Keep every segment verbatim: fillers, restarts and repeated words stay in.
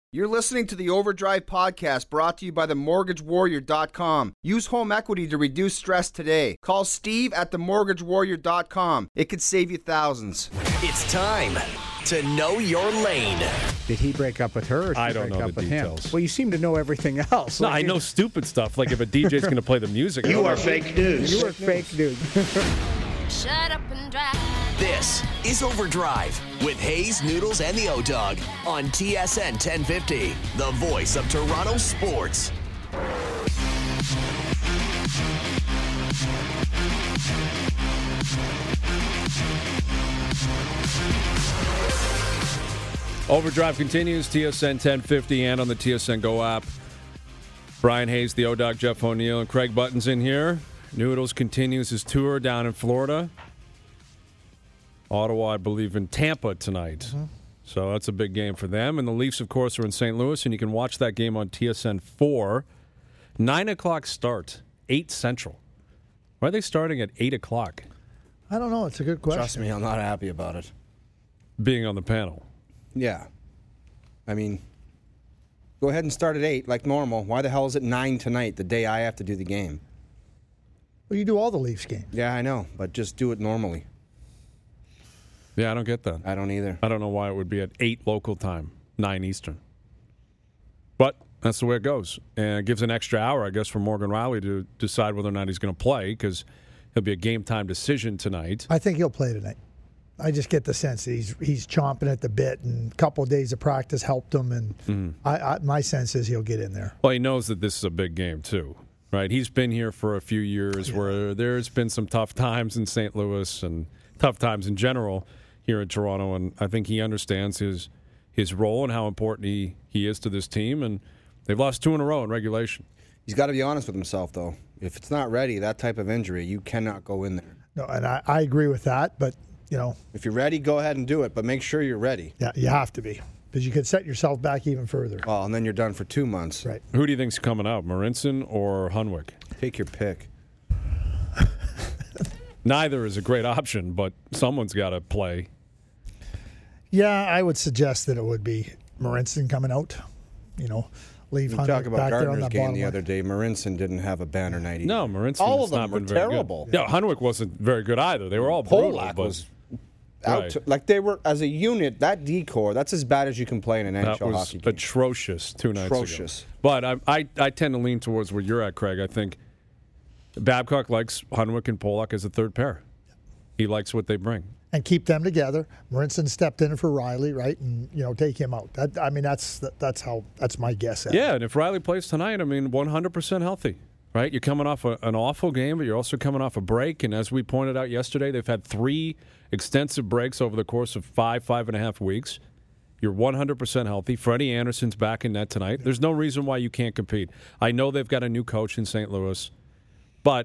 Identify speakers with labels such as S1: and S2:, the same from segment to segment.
S1: You're listening to the Overdrive Podcast, brought to you by the mortgage warrior dot com. Use home equity to reduce stress today. Call Steve at the mortgage warrior dot com. It could save you thousands.
S2: It's time to know your lane.
S3: Did he break up with her, or did
S4: I
S3: she
S4: don't
S3: break
S4: know
S3: up
S4: the
S3: with
S4: details.
S3: him? Well, you seem to know everything else.
S4: No,
S3: Like
S4: I know stupid stuff, like if a D J's going to play the music.
S5: You are fake news.
S3: You are fake news.
S6: Shut up and drive.
S2: This is Overdrive with Hayes, Noodles, and the O-Dog on T S N ten fifty, the voice of Toronto sports.
S4: Overdrive continues, T S N ten fifty and on the T S N Go app. Brian Hayes, the O-Dog, Jeff O'Neill, and Craig Button's in here. Noodles continues his tour down in Florida. Ottawa, I believe, in Tampa tonight. Mm-hmm. So that's a big game for them. And the Leafs, of course, are in Saint Louis, and you can watch that game on T S N four. nine o'clock start, eight Central. Why are they starting at eight o'clock?
S7: I don't know. It's a good question.
S1: Trust me, I'm not happy about it.
S4: Being on the panel.
S1: Yeah. I mean, go ahead and start at eight like normal. Why the hell is it nine tonight, the day I have to do the game?
S7: Well, you do all the Leafs games.
S1: Yeah, I know, but just do it normally.
S4: Yeah, I don't get that.
S1: I don't either.
S4: I don't know why it would be at eight local time, nine Eastern. But that's the way it goes. And it gives an extra hour, I guess, for Morgan Rielly to decide whether or not he's going to play, because it'll be a game-time decision tonight.
S7: I think he'll play tonight. I just get the sense that he's he's chomping at the bit, and a couple of days of practice helped him, and mm-hmm. I, I, my sense is he'll get in there.
S4: Well, he knows that this is a big game, too, right? He's been here for a few years yeah. where there's been some tough times in Saint Louis and tough times in general here in Toronto, and I think he understands his his role and how important he, he is to this team, and they've lost two in a row in regulation.
S1: He's got to be honest with himself, though. If it's not ready, that type of injury, you cannot go in there.
S7: No, and I, I agree with that, but, you know.
S1: If you're ready, go ahead and do it, but make sure you're ready.
S7: Yeah, you have to be, because you could set yourself back even further.
S1: Well, and then you're done for two months.
S7: Right.
S4: Who do you think's coming out, Marincin or Hunwick?
S1: Take your pick.
S4: Neither is a great option, but someone's got to play.
S7: Yeah, I would suggest that it would be Marincin coming out. You know, leave
S1: we
S7: Hunwick
S1: talk about
S7: back there on
S1: Gardner's
S7: that
S1: game
S7: bottom
S1: the
S7: line.
S1: other day. Marincin didn't have a banner night either.
S4: No, Marincin
S1: all
S4: has
S1: of them
S4: not
S1: were
S4: been very
S1: terrible.
S4: Good. Yeah, Hunwick wasn't very good either. They were all brutal.
S1: Polak
S4: but,
S1: was out
S4: right.
S1: to, like they were as a unit. That decor, that's as bad as you can play in an N H L
S4: that was
S1: hockey game.
S4: atrocious two nights
S1: atrocious.
S4: ago. But I, I, I tend to lean towards where you're at, Craig. I think Babcock likes Hunwick and Polak as a third pair. He likes what they bring.
S7: And keep them together. Marincin stepped in for Rielly, right, and you know take him out. That, I mean, that's that's how that's my guess. At
S4: yeah,
S7: it.
S4: and if Rielly plays tonight, I mean, one hundred percent healthy, right? You're coming off a, an awful game, but you're also coming off a break. And as we pointed out yesterday, they've had three extensive breaks over the course of five, five and a half weeks. You're one hundred percent healthy. Freddie Anderson's back in net tonight. There's no reason why you can't compete. I know they've got a new coach in Saint Louis, but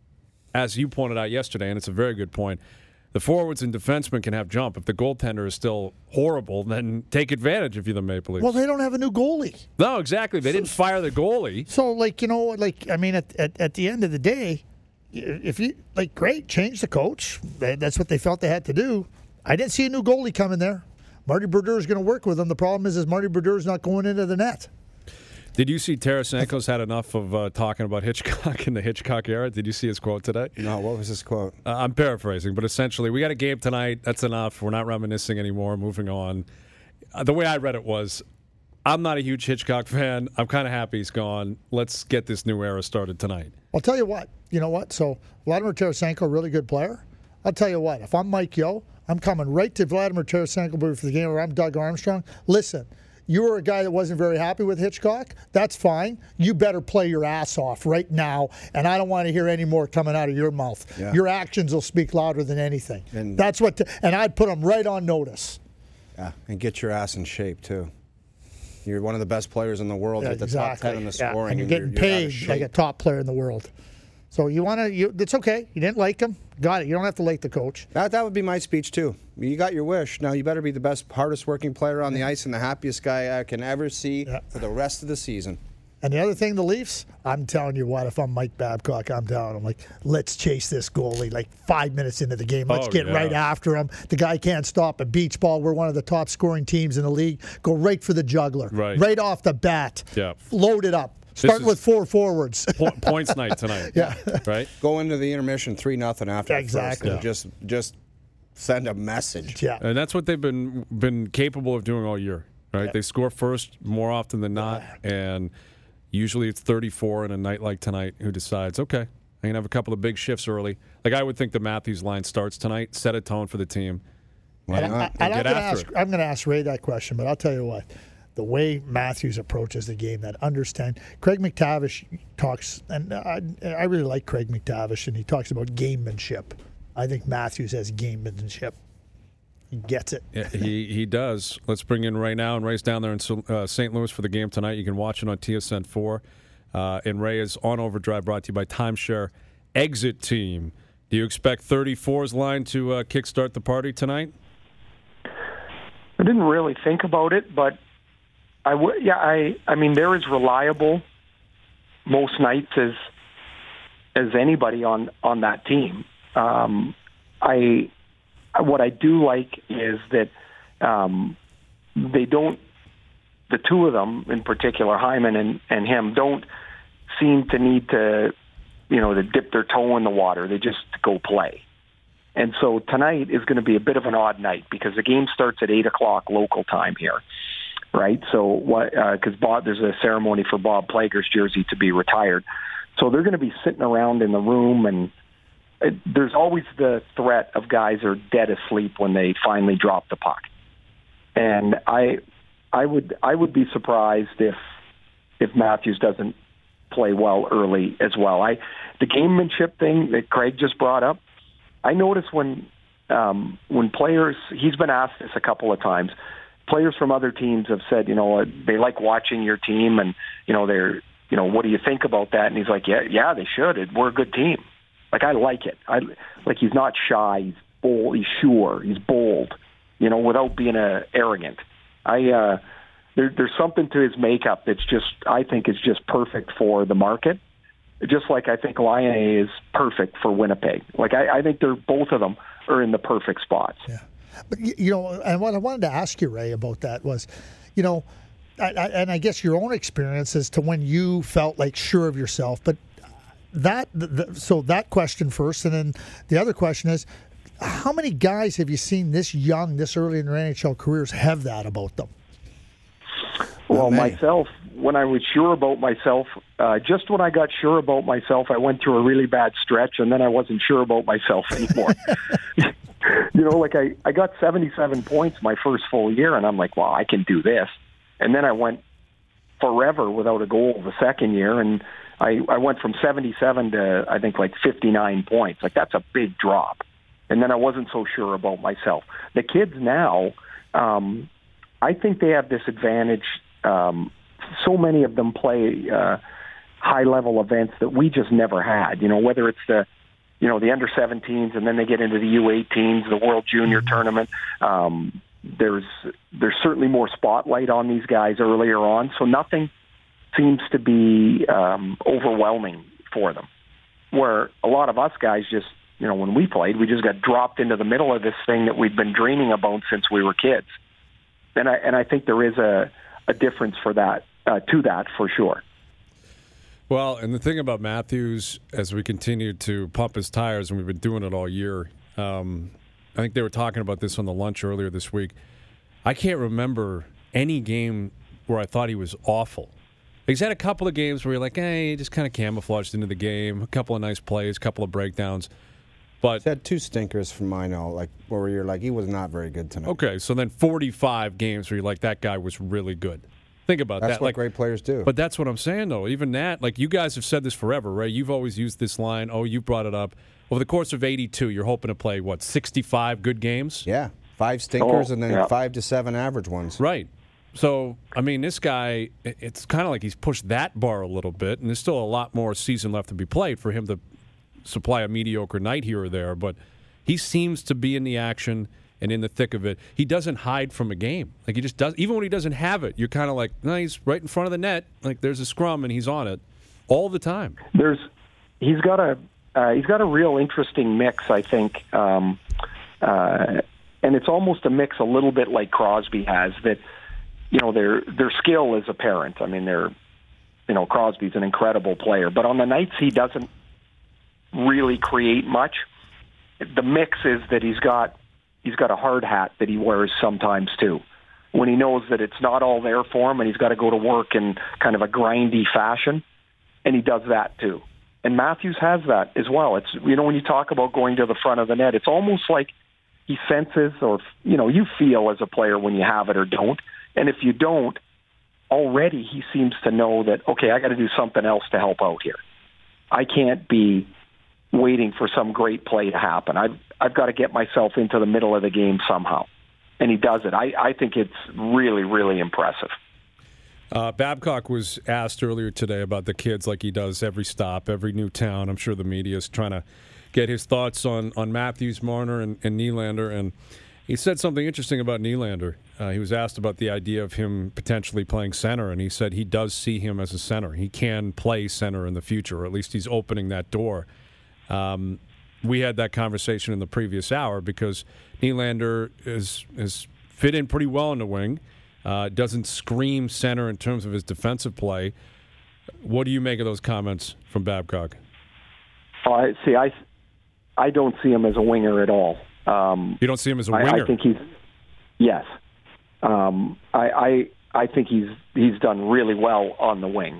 S4: as you pointed out yesterday, and it's a very good point, the forwards and defensemen can have jump. If the goaltender is still horrible, then take advantage if you're the Maple Leafs.
S7: Well, they don't have a new goalie.
S4: No, exactly. They didn't fire the goalie.
S7: So, like, you know, like, I mean, at, at, at the end of the day, if you, like, great, change the coach. That's what they felt they had to do. I didn't see a new goalie coming there. Marty Brodeur is going to work with them. The problem is, is Marty Brodeur is not going into the net.
S4: Did you see Tarasenko's had enough of uh, talking about Hitchcock in the Hitchcock era? Did you see his quote today?
S1: No, what was his quote?
S4: Uh, I'm paraphrasing, but essentially, we got a game tonight. That's enough. We're not reminiscing anymore. Moving on. Uh, the way I read it was, I'm not a huge Hitchcock fan. I'm kind of happy he's gone. Let's get this new era started tonight.
S7: I'll tell you what. You know what? So, Vladimir Tarasenko, a really good player. I'll tell you what. If I'm Mike Yeo, I'm coming right to Vladimir Tarasenko for the game where I'm Doug Armstrong. Listen. You were a guy that wasn't very happy with Hitchcock. That's fine. You better play your ass off right now, and I don't want to hear any more coming out of your mouth. Yeah. Your actions will speak louder than anything. And that's what. To, and I'd put them right on notice.
S1: Yeah, and get your ass in shape too. You're one of the best players in the world.
S7: Yeah,
S1: you're the
S7: exactly.
S1: top ten in the
S7: yeah.
S1: scoring,
S7: and you're getting
S1: and you're,
S7: paid
S1: you're
S7: like a top player in the world. So you want to? You, it's okay. You didn't like him. Got it. You don't have to like the coach.
S1: That that would be my speech too. You got your wish. Now you better be the best, hardest working player on the ice and the happiest guy I can ever see yeah. for the rest of the season.
S7: And the other thing, the Leafs, I'm telling you what, if I'm Mike Babcock, I'm telling him, like, let's chase this goalie like five minutes into the game. Let's
S4: Oh,
S7: get
S4: yeah.
S7: right after him. The guy can't stop a beach ball. We're one of the top scoring teams in the league. Go right for the juggler.
S4: Right.
S7: Right off the bat.
S4: Yeah.
S7: Load it up. Start
S4: is-
S7: with four forwards.
S4: Po- points night tonight.
S7: Yeah.
S4: Right?
S1: Go into the intermission three nothing after the
S7: Exactly.
S1: first, and just just send a message.
S7: yeah.
S4: And that's what they've been been capable of doing all year, right? They score first more often than not, and usually it's thirty-four in a night like tonight who decides, okay, I'm going to have a couple of big shifts early. Like I would think the Matthews line starts tonight, set a tone for the team.
S1: Why
S7: And, I,
S1: not?
S7: and I'm
S4: get
S7: going to
S4: after
S7: ask.
S4: it.
S7: I'm going to ask Ray that question, but I'll tell you what: the way Matthews approaches the game, that understand. Craig McTavish talks, and I, I really like Craig McTavish, and he talks about gamemanship. I think Matthews has gamemanship. He gets it.
S4: Yeah, he he does. Let's bring in Ray now, and Ray's down there in uh, Saint Louis for the game tonight. You can watch it on T S N four. Uh, and Ray is on Overdrive, brought to you by Timeshare Exit Team. Do you expect thirty-four's line to uh, kickstart the party tonight?
S5: I didn't really think about it, but I w- yeah, I I mean they're as reliable most nights as as anybody on on that team. Um, I what I do like is that um, they don't. The two of them in particular, Hyman and, and him, don't seem to need to, you know, to dip their toe in the water. They just go play. And so tonight is going to be a bit of an odd night because the game starts at eight o'clock local time here, right? So what? Because uh, Bob, there's a ceremony for Bob Plager's jersey to be retired, so they're going to be sitting around in the room, and it, there's always the threat of guys are dead asleep when they finally drop the puck. And I, I would, I would be surprised if if Matthews doesn't play well early as well. I, the gamemanship thing that Craig just brought up. I notice when um, when players, he's been asked this a couple of times, players from other teams have said, you know, they like watching your team and, you know, they're, you know, what do you think about that? And he's like, yeah, yeah, they should. We're a good team. Like, I like it. I like, he's not shy. He's bold. He's sure. He's bold, you know, without being a, arrogant. I, uh, there, there's something to his makeup that's just, I think is just perfect for the market. Just like I think Laine is perfect for Winnipeg. Like I, I think they're both of them are in the perfect spots.
S7: Yeah, but you know, and what I wanted to ask you, Ray, about that was, you know, I, I, and I guess your own experience as to when you felt like sure of yourself. But that, the, so that question first, and then the other question is, how many guys have you seen this young, this early in their N H L careers have that about them?
S5: Well,
S1: many.
S5: myself, when I was sure about myself, uh, just when I got sure about myself, I went through a really bad stretch, and then I wasn't sure about myself anymore. You know, like I, I got seventy-seven points my first full year, and I'm like, well, I can do this. And then I went forever without a goal the second year, and I, I went from seventy-seven to, I think, like fifty-nine points. Like, that's a big drop. And then I wasn't so sure about myself. The kids now, um, I think they have this advantage. Um, so many of them play uh, high-level events that we just never had. You know, whether it's the, you know, the under seventeens, and then they get into the U eighteens, the World Junior Tournament. Um, there's there's certainly more spotlight on these guys earlier on, so nothing seems to be um, overwhelming for them. Where a lot of us guys just, you know, when we played, we just got dropped into the middle of this thing that we'd been dreaming about since we were kids. And I and I think there is a, a difference for that, uh, to that for sure.
S4: Well, and the thing about Matthews, as we continue to pump his tires, and we've been doing it all year, um, I think they were talking about this on the lunch earlier this week. I can't remember any game where I thought he was awful. He's had a couple of games where you're like, hey, he just kind of camouflaged into the game, a couple of nice plays, a couple of breakdowns. But
S1: He's had two stinkers from mine, all like where you're like, he was not very good tonight.
S4: okay, so then forty-five games where you're like, that guy was really good. Think about
S1: That's
S4: that.
S1: what
S4: like,
S1: great players do.
S4: But that's what I'm saying, though. Even that, like, you guys have said this forever, right? You've always used this line. Oh, you brought it up. Over the course of eighty-two, you're hoping to play, what, sixty-five good games?
S1: yeah, five stinkers
S5: Oh,
S1: and then
S5: yeah.
S1: five to seven average ones.
S4: Right. So, I mean, this guy, it- it's kind of like he's pushed that bar a little bit, and there's still a lot more season left to be played for him to supply a mediocre night here or there. But he seems to be in the action. and in the thick of it. He doesn't hide from a game. Like he just does. Even when he doesn't have it, you're kind of like, no, he's right in front of the net. Like there's a scrum and he's on it all the time.
S5: There's, he's got a, uh, he's got a real interesting mix, I think, um, uh, and it's almost a mix a little bit like Crosby has. That, you know, their their skill is apparent. I mean, they're, you know, Crosby's an incredible player, but on the nights he doesn't really create much. The mix is that he's got he's got a hard hat that he wears sometimes too, when he knows that it's not all there for him and he's got to go to work in kind of a grindy fashion, and he does that too. And Matthews has that as well. It's, you know, when you talk about going to the front of the net, it's almost like he senses, or, you know, you feel as a player when you have it or don't. And if you don't, already he seems to know that, okay, I got to do something else to help out here. I can't be waiting for some great play to happen. I've, I've got to get myself into the middle of the game somehow. And he does it. I, I think it's really, really impressive.
S4: Uh, Babcock was asked earlier today about the kids, like he does every stop, every new town. I'm sure the media is trying to get his thoughts on, on Matthews, Marner, and, and Nylander. And he said something interesting about Nylander. Uh, he was asked about the idea of him potentially playing center, and he said he does see him as a center. He can play center in the future, or at least he's opening that door. Um, we had that conversation in the previous hour because Nylander is, is fit in pretty well in the wing. Uh, doesn't scream center in terms of his defensive play. What do you make of those comments from Babcock?
S5: Oh, I see. I, I don't see him as a winger at all. Um,
S4: you don't see him as a
S5: I,
S4: winger?
S5: I think he's yes. Um, I, I I think he's he's done really well on the wing,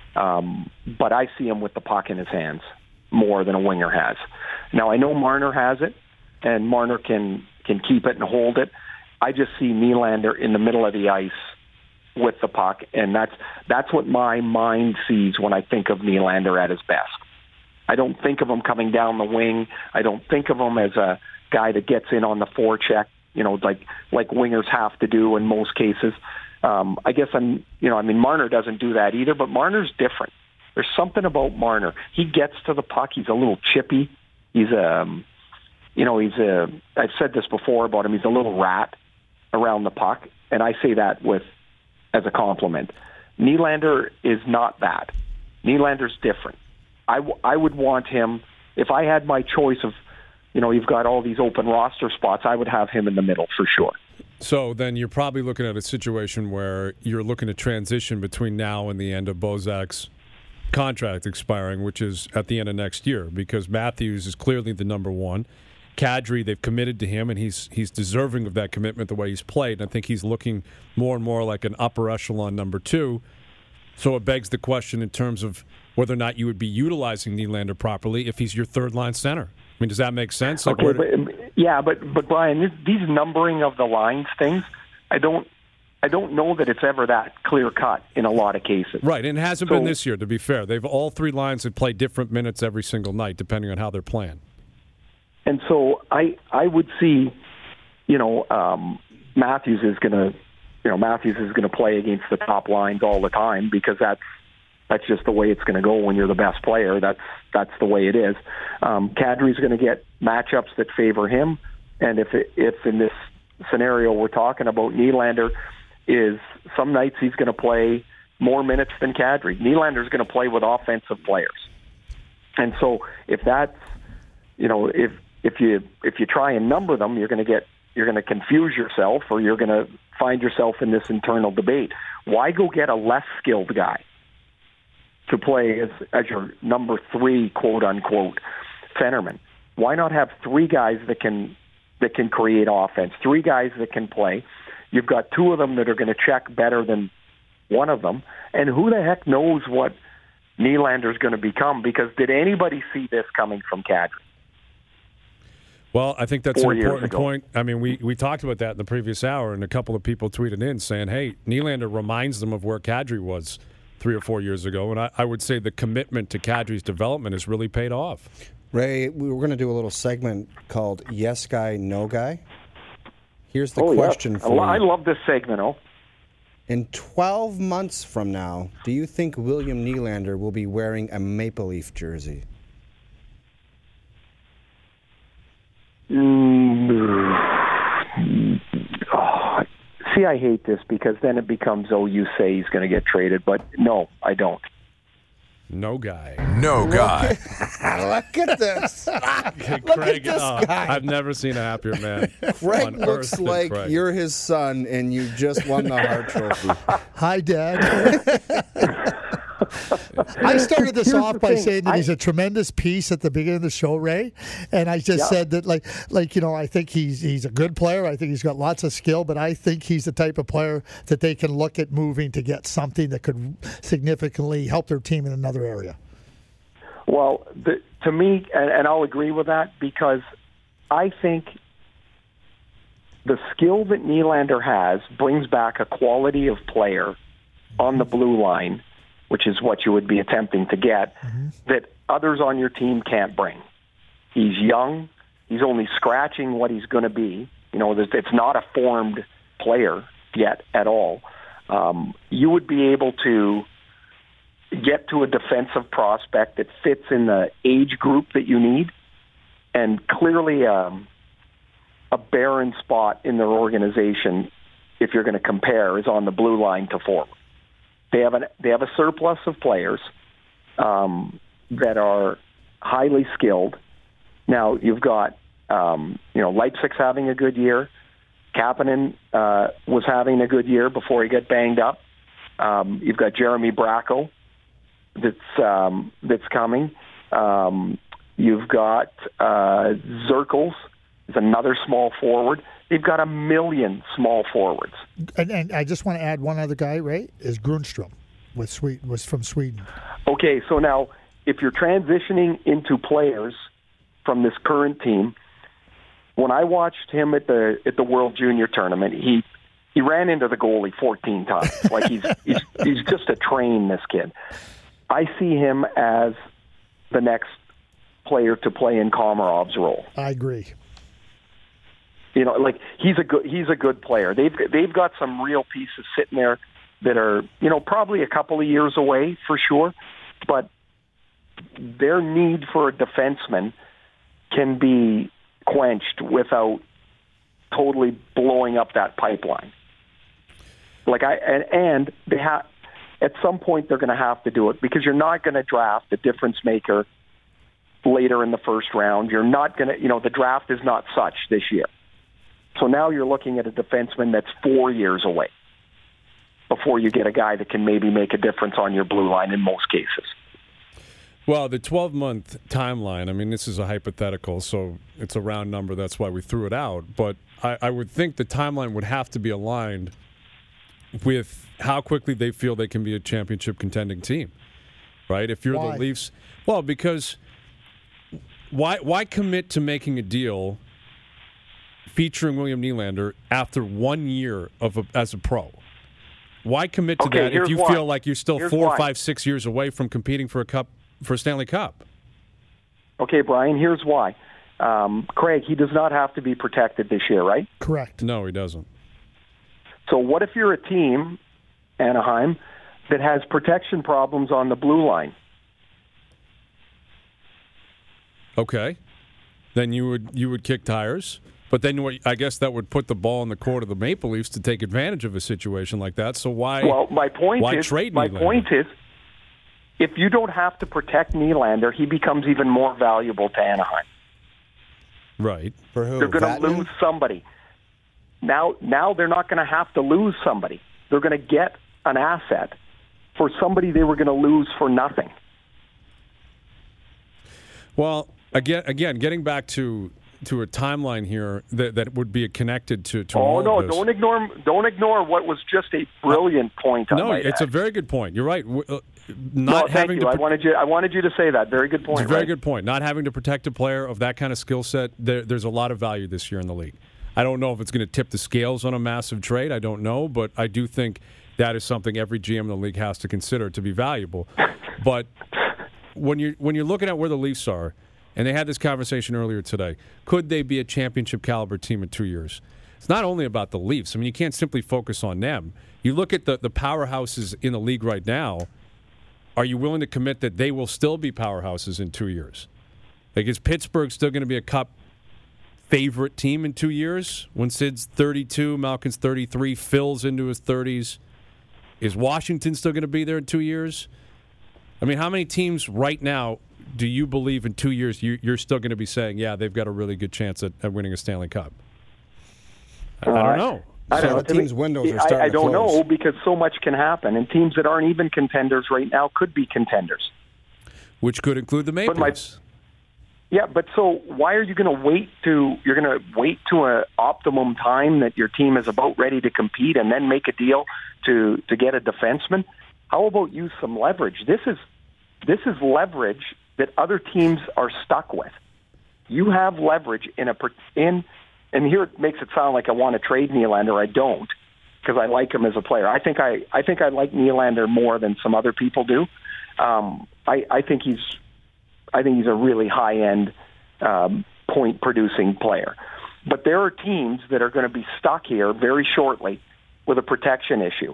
S5: um, but I see him with the puck in his hands more than a winger has. Now I know Marner has it, and Marner can can keep it and hold it. I just see Nylander in the middle of the ice with the puck, and that's that's what my mind sees when I think of Nylander at his best. I don't think of him coming down the wing. I don't think of him as a guy that gets in on the forecheck, you know, like like wingers have to do in most cases. Um, I guess I'm, you know, I mean, Marner doesn't do that either, but Marner's different. There's something about Marner. He gets to the puck. He's a little chippy. He's a, um, you know, he's a. I've said this before about him. He's a little rat around the puck, and I say that with as a compliment. Nylander is not that. Nylander's different. I, w- I would want him, if I had my choice of, you know, you've got all these open roster spots, I would have him in the middle for sure.
S4: So then you're probably looking at a situation where you're looking to transition between now and the end of Bozak's contract expiring, which is at the end of next year, because Matthews is clearly the number one. Kadri, they've committed to him, and he's he's deserving of that commitment the way he's played. And I think he's looking more and more like an upper echelon number two. So it begs the question in terms of whether or not you would be utilizing Nylander properly if he's your third-line center. I mean, does that make sense? Like,
S5: okay,
S4: where...
S5: but, yeah, but but Brian, this, these numbering of the lines things, I don't I don't know that it's ever that clear cut in a lot of cases.
S4: Right, and it hasn't
S5: so,
S4: been this year. To be fair, they've all three lines that play different minutes every single night, depending on how they're playing.
S5: And so I I would see, you know, um, Matthews is going to, you know, Matthews is going to play against the top lines all the time because that's that's just the way it's going to go when you're the best player. That's that's the way it is. Um, Kadri's going to get matchups that favor him, and if it, if in this scenario we're talking about, Nylander is some nights he's going to play more minutes than Kadri. Nylander's going to play with offensive players, and so if that's, you know, if if you if you try and number them, you're going to get you're going to confuse yourself, or you're going to find yourself in this internal debate. Why go get a less skilled guy to play as as your number three, quote unquote, centerman? Why not have three guys that can that can create offense, three guys that can play? You've got two of them that are going to check better than one of them, and who the heck knows what Nylander's going to become? Because did anybody see this coming from Kadri?
S4: Well, I think that's
S5: Four
S4: an important
S5: ago.
S4: point. I mean, we, we talked about that in the previous hour, and a couple of people tweeted in saying, hey, Nylander reminds them of where Kadri was three or four years ago, and I, I would say the commitment to Kadri's development has really paid off.
S8: Ray, we were going to do a little segment called Yes Guy, No Guy. Here's the
S5: oh,
S8: question
S5: yeah.
S8: for you.
S5: I love this segment, oh.
S8: In twelve months from now, do you think William Nylander will be wearing a Maple Leaf jersey?
S5: Mm, see, I hate this because then it becomes, oh, you say he's going to get traded. But no, I don't.
S4: No guy.
S9: No guy.
S8: Look at this.
S4: Craig,
S8: Look at this
S4: oh,
S8: guy.
S4: I've never seen a happier man.
S8: Craig
S4: on
S8: looks
S4: earth than
S8: like
S4: Craig.
S8: you're his son and you just won the Hart Trophy.
S7: Hi, Dad. I started this
S5: Here's
S7: off
S5: the
S7: by
S5: thing.
S7: saying that
S5: I-
S7: he's a tremendous piece at the beginning of the show, Ray. And I just
S5: Yeah.
S7: said that, like, like you know, I think he's he's a good player. I think he's got lots of skill, but I think he's the type of player that they can look at moving to get something that could significantly help their team in another area.
S5: Well, the, to me, and, and I'll agree with that because I think the skill that Nylander has brings back a quality of player on the blue line, which is what you would be attempting to get, mm-hmm. that others on your team can't bring. He's young. He's only scratching what he's going to be. You know, it's not a formed player yet at all. Um, you would be able to get to a defensive prospect that fits in the age group that you need, and clearly um, a barren spot in their organization, if you're going to compare, is on the blue line to forward. They have an they have a surplus of players um, that are highly skilled. Now you've got um, you know Leipzig's having a good year. Kapanen uh, was having a good year before he got banged up. Um, you've got Jeremy Bracco that's um, that's coming. Um, you've got uh, Zirkles is another small forward. They've got a million small forwards.
S7: And, and I just want to add one other guy, Ray, is Grundstrom with Sweden, was from Sweden.
S5: Okay, so now if you're transitioning into players from this current team, when I watched him at the at the World Junior Tournament, he he ran into the goalie fourteen times. Like he's he's he's just a train, this kid. I see him as the next player to play in Komarov's role.
S7: I agree.
S5: You know, like he's a good he's a good player. They've they've got some real pieces sitting there that are, you know, probably a couple of years away for sure, but their need for a defenseman can be quenched without totally blowing up that pipeline. Like I and, and they have at some point they're going to have to do it because you're not going to draft a difference maker later in the first round. You're not going to, you know, the draft is not such this year. So now you're looking at a defenseman that's four years away before you get a guy that can maybe make a difference on your blue line in most cases.
S4: Well, the twelve-month timeline, I mean, this is a hypothetical, so it's a round number. That's why we threw it out. But I, I would think the timeline would have to be aligned with how quickly they feel they can be a championship contending team, right? If you're
S7: Why?
S4: the Leafs, well, because why why commit to making a deal featuring William Nylander after one year of a, as a pro? Why commit to
S5: Okay,
S4: that if
S5: here's
S4: you
S5: why.
S4: feel like you're still
S5: Here's
S4: four,
S5: why.
S4: five, six years away from competing for a cup, for a Stanley Cup?
S5: Okay, Brian, here's why. Um, Craig, he does not have to be protected this year, right?
S7: Correct.
S4: No, he doesn't.
S5: So what if you're a team, Anaheim, that has protection problems on the blue line?
S4: Okay, then you would you would kick tires, but then what, I guess that would put the ball in the court of the Maple Leafs to take advantage of a situation like that. So why?
S5: Well, my point
S4: why
S5: is,
S4: trade
S5: my
S4: Nylander?
S5: point is, if you don't have to protect Nylander, he becomes even more valuable to Anaheim.
S4: Right.
S8: For who?
S5: They're going to
S8: Vatanen?
S5: lose somebody. Now, now they're not going to have to lose somebody. They're going to get an asset for somebody they were going to lose for nothing.
S4: Well, again, again, getting back to to a timeline here that, that would be connected to, to
S5: Oh
S4: all
S5: no!
S4: of this.
S5: Don't ignore don't ignore what was just a brilliant point. I
S4: No,
S5: might
S4: it's a
S5: add.
S4: very good point. You're right. W- uh,
S5: no.
S4: Not
S5: Thank
S4: having
S5: you.
S4: to.
S5: I
S4: pr-
S5: wanted you. I wanted you to say that. Very good point.
S4: It's a very
S5: right?
S4: good point. Not having to protect a player of that kind of skill set, there, there's a lot of value this year in the league. I don't know if it's going to tip the scales on a massive trade. I don't know, but I do think that is something every G M in the league has to consider to be valuable. But when you're when you're looking at where the Leafs are, and they had this conversation earlier today, could they be a championship caliber team in two years? It's not only about the Leafs. I mean, you can't simply focus on them. You look at the, the powerhouses in the league right now. Are you willing to commit that they will still be powerhouses in two years? Like, is Pittsburgh still going to be a cup favorite team in two years when Sid's thirty-two, Malkin's thirty-three, Phil's into his thirties? Is Washington still going to be there in two years? I mean, how many teams right now do you believe in two years you, you're still going to be saying, yeah, they've got a really good chance at, at winning a Stanley Cup? I, I don't know.
S5: I don't
S8: So
S5: know.
S8: the team's windows are
S5: I,
S8: starting
S5: I
S8: to
S5: don't
S8: close.
S5: know because so much can happen, and teams that aren't even contenders right now could be contenders.
S4: Which could include the Maple
S5: But my-
S4: Leafs.
S5: Yeah, but so why are you going to wait to you're going to wait to an optimum time that your team is about ready to compete and then make a deal to to get a defenseman? How about use some leverage? This is this is leverage that other teams are stuck with. You have leverage in a per- in and here it makes it sound like I want to trade Nylander. I don't, because I like him as a player. I think I I think I like Nylander more than some other people do. Um, I I think he's I think he's a really high-end um, point-producing player. But there are teams that are going to be stuck here very shortly with a protection issue.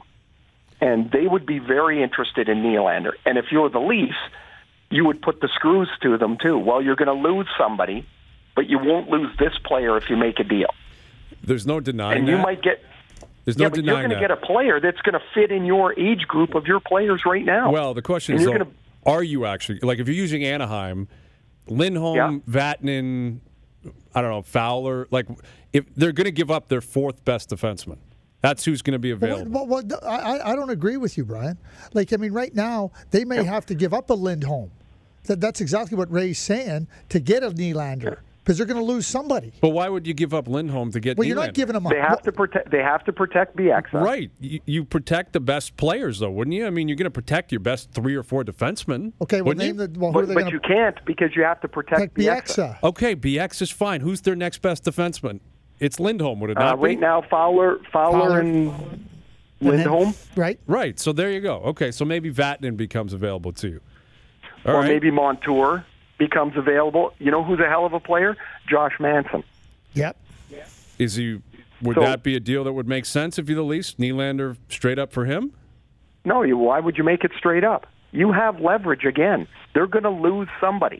S5: And they would be very interested in Nylander. And if you're the Leafs, you would put the screws to them, too. Well, you're going to lose somebody, but you won't lose this player if you make a deal.
S4: There's no denying
S5: and
S4: that.
S5: you might get...
S4: There's
S5: yeah,
S4: no
S5: but you're
S4: denying
S5: going to
S4: that.
S5: get a player that's going to fit in your age group of your players right now.
S4: Well, the question
S5: And
S4: is,
S5: you're
S4: though,
S5: gonna-
S4: are you actually, like if you're using Anaheim, Lindholm,
S5: Yeah.
S4: Vatanen, I don't know, Fowler, like if they're going to give up their fourth best defenseman. That's who's going to be available.
S7: Well, well, well, I, I don't agree with you, Brian. Like, I mean, right now, they may have to give up a Lindholm. That, that's exactly what Ray's saying, to get a Nylander, because they're going to lose somebody.
S4: But why would you give up Lindholm to get
S7: Well,
S4: Nylander?
S7: you're not giving him a...
S5: They have to protect. They have to protect Bieksa.
S4: Right. You, you protect the best players, though, wouldn't you? I mean, you're going to protect your best three or four defensemen.
S7: Okay, well,
S4: wouldn't
S7: name
S4: you?
S7: the... Well, who are
S5: But,
S7: they
S5: but
S7: going
S5: you
S7: to
S5: can't because you have to protect
S7: protect?
S5: Bieksa.
S7: Bieksa.
S4: Okay, B X is fine. Who's their next best defenseman? It's Lindholm, would it
S5: Uh,
S4: not
S5: right
S4: be?
S5: now, Fowler, Fowler,
S7: Fowler.
S5: and
S7: And then-
S5: Lindholm,
S7: Right?
S4: Right. So there you go. Okay, so maybe Vatanen becomes available to you. All
S5: or
S4: right.
S5: maybe Montour becomes available. You know who's a hell of a player? Josh Manson.
S7: Yep.
S4: Is he? Would
S5: So-
S4: that be a deal that would make sense if you're the Leafs? Nylander straight up for him?
S5: No, you. Why would you make it straight up? You have leverage again. They're going to lose somebody.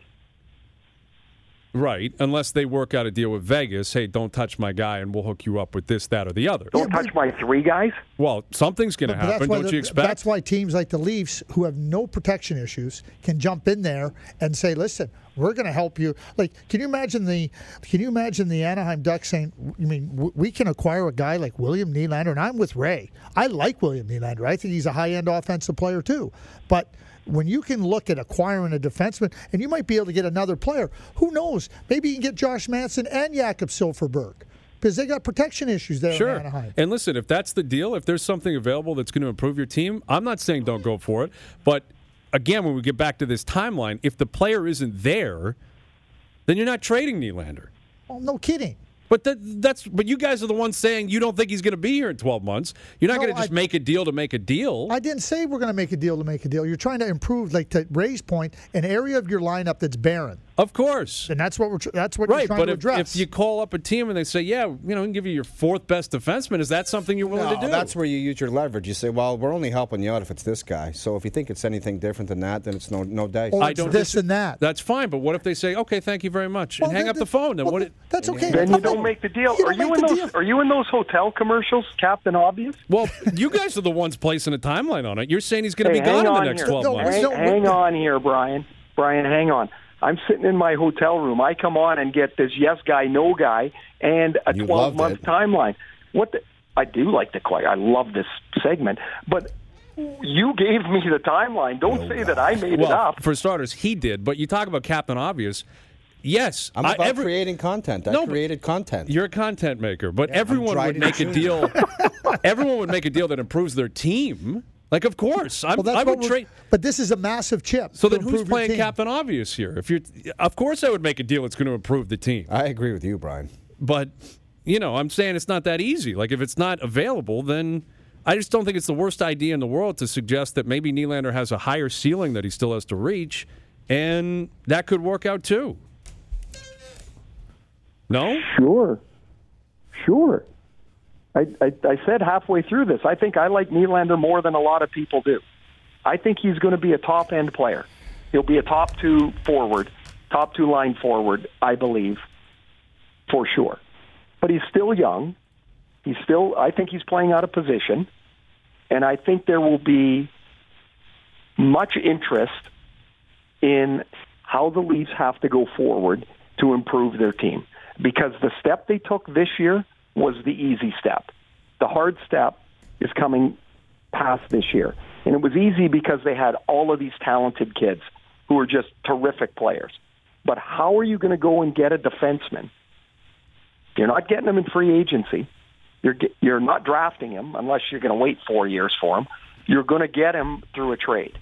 S4: Right, unless they work out a deal with Vegas. Hey, don't touch my guy, and we'll hook you up with this, that, or the other.
S5: Don't
S7: Yeah,
S5: touch my three guys.
S4: Well, something's going to
S7: But that's
S4: happen,
S7: why
S4: don't
S7: the-
S4: you expect?
S7: That's why teams like the Leafs, who have no protection issues, can jump in there and say, "Listen, we're going to help you." Like, can you imagine the? Can you imagine the Anaheim Ducks saying, "I mean, w- we can acquire a guy like William Nylander," and I'm with Ray. I like William Nylander. I think he's a high-end offensive player too. But when you can look at acquiring a defenseman, and you might be able to get another player, who knows? Maybe you can get Josh Manson and Jakob Silfverberg, because they got protection issues there
S4: Sure.
S7: in Anaheim.
S4: And listen, if that's the deal, if there's something available that's going to improve your team, I'm not saying don't go for it. But again, when we get back to this timeline, if the player isn't there, then you're not trading Nylander.
S7: Oh, no kidding.
S4: But that, that's but you guys are the ones saying you don't think he's going to be here in twelve months. You're not
S7: No,
S4: going to just
S7: I-
S4: make a deal to make a deal.
S7: I didn't say we're going to make a deal to make a deal. You're trying to improve, like to Ray's point, an area of your lineup that's barren,
S4: Of course.
S7: and that's what we're tr- that's what you're
S4: Right,
S7: trying
S4: but
S7: to
S4: if,
S7: address.
S4: if you call up a team and they say, yeah, you know, we can give you your fourth best defenseman, is that something you're willing
S8: No,
S4: to do?
S8: that's where you use your leverage. You say, well, we're only helping you out if it's this guy. So if you think it's anything different than that, then it's no no dice.
S7: or
S4: I
S7: it's
S4: don't
S7: this
S4: dis-
S7: and that.
S4: That's fine, but what if they say, okay, thank you very much,
S7: Well,
S4: and hang
S7: then-
S4: up the phone? Then
S7: well,
S4: what?
S7: then- that's okay.
S5: Then you
S7: That's
S5: don't
S7: fine.
S5: make the deal.
S7: You
S5: Are
S7: don't
S5: you
S7: make
S5: in
S7: the
S5: those?
S7: deal.
S5: Are you in those hotel commercials, Captain Obvious?
S4: Well, you guys are the ones placing a timeline on it. You're saying he's going to
S5: Hey,
S4: be gone
S5: hang
S4: in the
S5: on
S4: next
S5: here.
S4: twelve
S7: No,
S4: months.
S7: we
S5: Hang,
S7: don't-
S5: hang on here, Brian. Brian, hang on. I'm sitting in my hotel room. I come on and get this yes guy, no guy, and a
S8: You
S5: twelve
S8: loved
S5: month
S8: it.
S5: timeline. What the, I do like the quiet. I love this segment, but you gave me the timeline. Don't say that I made it
S4: Well,
S5: up.
S4: for starters, he did. But you talk about Captain Obvious. Yes,
S8: I'm
S4: I-
S8: about
S4: every-
S8: creating content. I
S4: No, but
S8: created content.
S4: You're a content maker, but everyone
S8: tried
S4: would
S8: it
S4: make a
S8: soon.
S4: deal. Everyone would make a deal that improves their team. Like, of course, I'm,
S7: Well, that's
S4: I
S7: what
S4: would
S7: we're-
S4: trade.
S7: But this is a massive chip.
S4: So
S7: to
S4: then, who's
S7: improve your
S4: playing
S7: team.
S4: Captain Obvious here? If you're, of course, I would make a deal that's going to improve the team.
S8: I agree with you, Brian.
S4: But you know, I'm saying it's not that easy. Like, if it's not available, then I just don't think it's the worst idea in the world to suggest that maybe Nylander has a higher ceiling that he still has to reach, and that could work out too. No?
S5: Sure, sure. I, I, I said halfway through this, I think I like Nylander more than a lot of people do. I think he's going to be a top end player. He'll be a top two forward, top two line forward, I believe. for sure. But he's still young. He's still, I think he's playing out of position. And I think there will be much interest in how the Leafs have to go forward to improve their team. Because the step they took this year was the easy step. The hard step is coming past this year. And it was easy because they had all of these talented kids who were just terrific players. But how are you going to go and get a defenseman? You're not getting him in free agency. You're you're not drafting him unless you're going to wait four years for him. You're going to get him through a trade.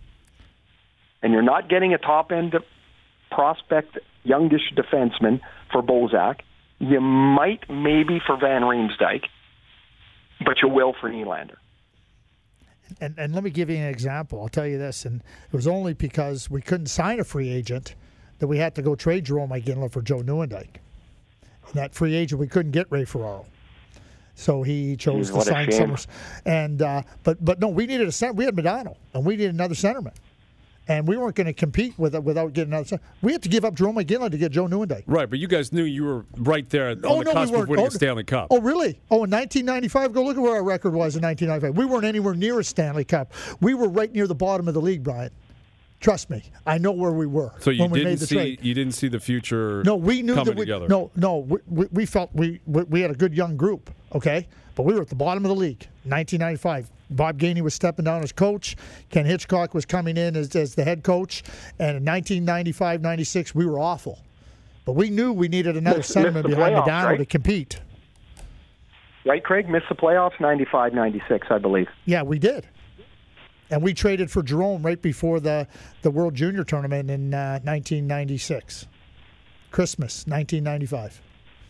S5: And you're not getting a top-end prospect, youngish defenseman for Bozak. You might maybe for Van Riemsdyk, but you will for Nylander.
S7: And, and let me give you an example. I'll tell you this, and it was only because we couldn't sign a free agent that we had to go trade Jerome Iginla for Joe Nieuwendyk. And that free agent, we couldn't get Ray Ferraro. So he chose
S5: Jeez,
S7: to sign
S5: shame.
S7: Summers. And uh, but but no, we needed a center. We had Modano, and we needed another centerman. And we weren't going to compete with it without getting another center. We had to give up Jerome Iginla to get Joe Nieuwendyk.
S4: Right, but you guys knew you were right there on
S7: Oh,
S4: the
S7: no,
S4: cusp
S7: we
S4: of winning
S7: weren't.
S4: a Stanley Cup.
S7: Oh, really? Oh, in nineteen ninety-five, go look at where our record was in nineteen ninety-five. We weren't anywhere near a Stanley Cup. We were right near the bottom of the league, Brian. Trust me, I know where we were
S4: So you
S7: when we
S4: didn't
S7: made the
S4: see
S7: trade.
S4: you didn't see the future.
S7: No, we knew
S4: coming
S7: that we,
S4: together.
S7: No, no, we, we, we felt we, we we had a good young group, okay, but we were at the bottom of the league. nineteen ninety-five, Bob Gainey was stepping down as coach. Ken Hitchcock was coming in as, as the head coach, and in nineteen ninety-five ninety-six we were awful, but we knew we needed another
S5: Missed-
S7: centerman
S5: missed the
S7: behind
S5: playoffs,
S7: Modano
S5: right?
S7: to compete.
S5: Right, Craig? Missed the playoffs ninety-five ninety-six, I believe.
S7: Yeah, we did. And we traded for Jerome right before the, the World Junior Tournament in uh, nineteen ninety-six. Christmas, nineteen ninety-five.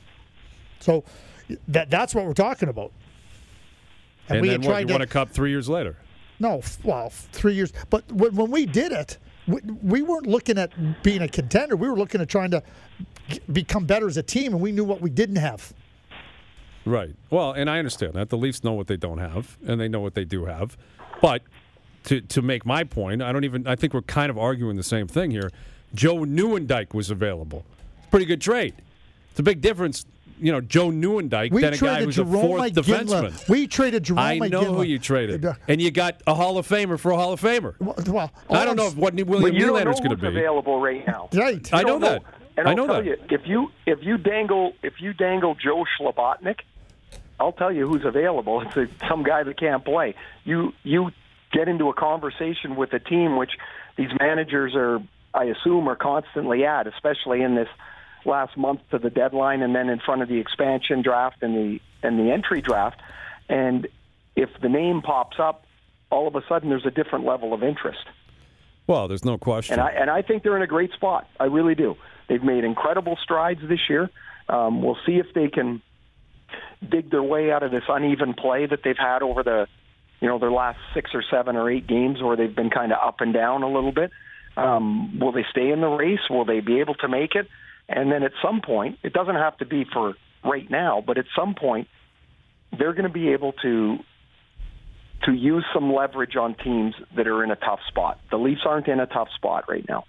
S7: So that that's what we're talking about.
S4: And,
S7: we
S4: then
S7: had
S4: what,
S7: tried
S4: you
S7: to,
S4: won a cup three years later.
S7: No, f- well, three years. But when, when we did it, we, we weren't looking at being a contender. We were looking at trying to g- become better as a team, and we knew what we didn't have.
S4: Right. Well, and I understand that. The Leafs know what they don't have, and they know what they do have. But to to make my point, I don't even. I think we're kind of arguing the same thing here. Joe Nieuwendyk was available. It's a pretty good trade. It's a big difference, you know, Joe Nieuwendyk
S7: We
S4: than a guy
S7: traded
S4: who's
S7: Jerome
S4: a fourth
S7: Iginla.
S4: defenseman.
S7: We traded Jerome
S4: I know
S7: Iginla.
S4: who you traded,
S7: Uh,
S4: and you got a Hall of Famer for a Hall of Famer.
S7: Well, well,
S4: I
S7: all
S4: don't know
S7: I'm-
S4: if what
S5: But
S4: William
S5: you don't know
S4: Nylander's going to
S5: who's
S4: be.
S5: available right now.
S7: Right.
S4: I
S5: You
S4: know
S5: don't
S4: that.
S5: And
S4: I
S5: I'll
S4: know
S5: tell
S4: that.
S5: you, if you if you dangle if you dangle Joe Schlabotnik, I'll tell you who's available. It's a, some guy that can't play. You you get into a conversation with a team which these managers are, I assume, are constantly at, especially in this last month to the deadline, and then in front of the expansion draft and the and the entry draft. And if the name pops up, all of a sudden there's a different level of interest.
S4: Well, there's no question.
S5: And I and I think they're in a great spot. I really do. They've made incredible strides this year. Um, we'll see if they can dig their way out of this uneven play that they've had over the, you know, their last six or seven or eight games where they've been kind of up and down a little bit. Um, will they stay in the race? Will they be able to make it? And then at some point, it doesn't have to be for right now, but at some point, they're going to be able to to use some leverage on teams that are in a tough spot. The Leafs aren't in a tough spot right now.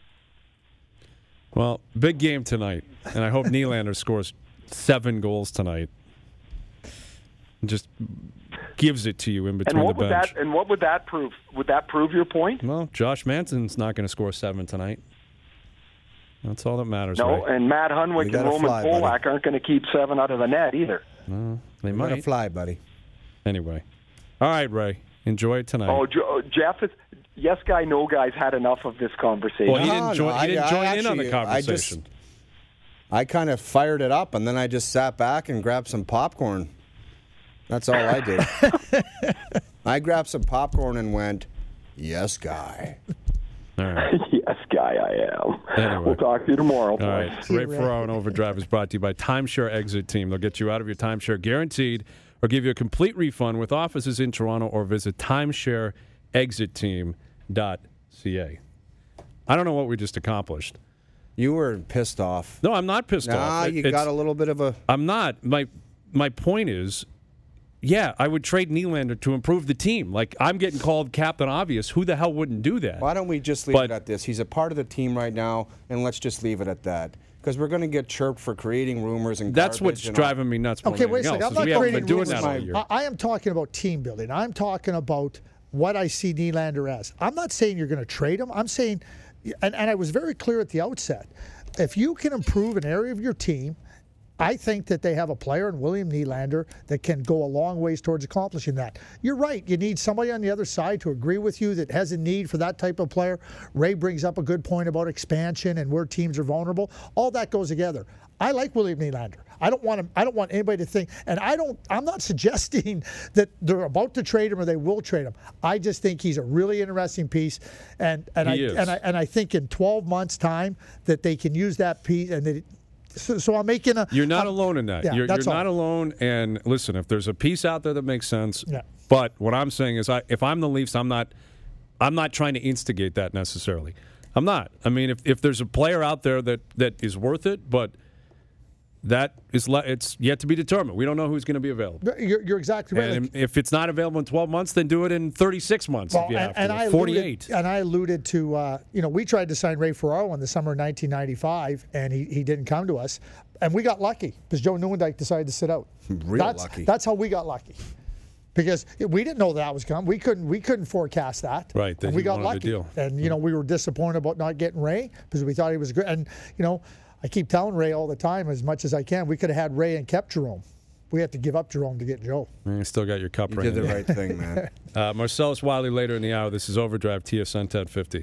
S4: Well, big game tonight, and I hope Nylander scores seven goals tonight. Just gives it to you in between
S5: And what
S4: the
S5: would
S4: bench.
S5: that and what would that prove? Would that prove your point?
S4: Well, Josh Manson's not going to score seven tonight. That's all that matters,
S5: No,
S4: right?
S5: and Matt
S8: You
S5: Hunwick and
S8: gotta
S5: Roman
S8: fly,
S5: Polak
S8: buddy.
S5: aren't going to keep seven out of the net either.
S4: No, they
S8: You gotta
S4: might.
S8: fly, buddy.
S4: Anyway. All right, Ray. Enjoy it tonight.
S5: Oh, Jo- Jeff is yes guy, no guy's had enough of this conversation.
S4: well, he
S8: No,
S4: didn't
S8: no,
S4: join, he
S8: I-
S4: didn't
S8: I
S4: join in on
S8: actually-
S4: the
S8: I just-
S4: conversation.
S8: I kind of fired it up, and then I just sat back and grabbed some popcorn. That's all I did. I grabbed some popcorn and went, yes, guy.
S4: All right.
S5: yes, guy, I am.
S4: Anyway.
S5: We'll talk to you tomorrow.
S4: All
S5: boys.
S4: right. Ray Ferraro and Overdrive is brought to you by Timeshare Exit Team. They'll get you out of your timeshare guaranteed or give you a complete refund with offices in Toronto, or visit timeshare exit team dot c a. I don't know what we just accomplished.
S8: You were pissed off.
S4: No, I'm not pissed
S8: Nah,
S4: off. It-
S8: you
S4: it's-
S8: got a little bit of a...
S4: I'm not. My my point is, yeah, I would trade Nylander to improve the team. Like, I'm getting called Captain Obvious. Who the hell wouldn't do that?
S8: Why don't we just leave
S4: But-
S8: it at this? He's a part of the team right now, and let's just leave it at that. because we're going to get chirped for creating rumors and
S4: That's
S8: garbage
S4: what's
S8: and all-
S4: driving me nuts more
S7: Okay,
S4: than
S7: wait a
S4: anything
S7: second.
S4: else,
S7: I'm
S4: is
S7: not
S4: we haven't
S7: creating
S4: been doing
S7: rumors.
S4: that all year.
S7: I, I am talking about team building. I'm talking about what I see Nylander as. I'm not saying you're going to trade him. I'm saying, and, and I was very clear at the outset, if you can improve an area of your team, I think that they have a player in William Nylander that can go a long ways towards accomplishing that. You're right. You need somebody on the other side to agree with you that has a need for that type of player. Ray brings up a good point about expansion and where teams are vulnerable. All that goes together. I like William Nylander. I don't want him. I don't want anybody to think. And I don't. I'm not suggesting that they're about to trade him or they will trade him. I just think he's a really interesting piece, and and
S4: He
S7: I
S4: is.
S7: and I and I think in twelve months' time that they can use that piece and that. It, So, so I'm making a.
S4: You're not
S7: I'm-
S4: alone in that.
S7: Yeah,
S4: you're
S7: that's
S4: you're
S7: all.
S4: not alone. And listen, if there's a piece out there that makes sense,
S7: Yeah.
S4: but what I'm saying is, I if I'm the Leafs, I'm not, I'm not trying to instigate that necessarily. I'm not. I mean, if if there's a player out there that that is worth it, but that is le- it's yet to be determined. We don't know who's going to be available.
S7: You're, you're exactly right.
S4: And
S7: Like-
S4: if it's not available in twelve months, then do it in thirty-six months
S7: Well,
S4: if you
S7: and,
S4: have
S7: and
S4: to.
S7: I
S4: forty-eight.
S7: Alluded, and I alluded to, uh, you know, we tried to sign Ray Ferraro in the summer of nineteen ninety-five, and he, he didn't come to us. And we got lucky because Joe Newendike decided to sit out.
S8: Real
S7: that's,
S8: lucky.
S7: That's how we got lucky. Because we didn't know that was coming. We couldn't. We couldn't forecast that.
S4: Right, that
S7: And we
S4: he
S7: got
S4: wanted the
S7: lucky.
S4: deal.
S7: And you know, we were disappointed about not getting Ray because we thought he was good. And you know, I keep telling Ray all the time, as much as I can, we could have had Ray and kept Jerome. We had to give up Jerome to get Joe.
S4: And you still got your cup
S8: You
S4: ring.
S8: did the right thing, man.
S4: Uh, Marcellus Wiley later in the hour. This is Overdrive T S N ten fifty.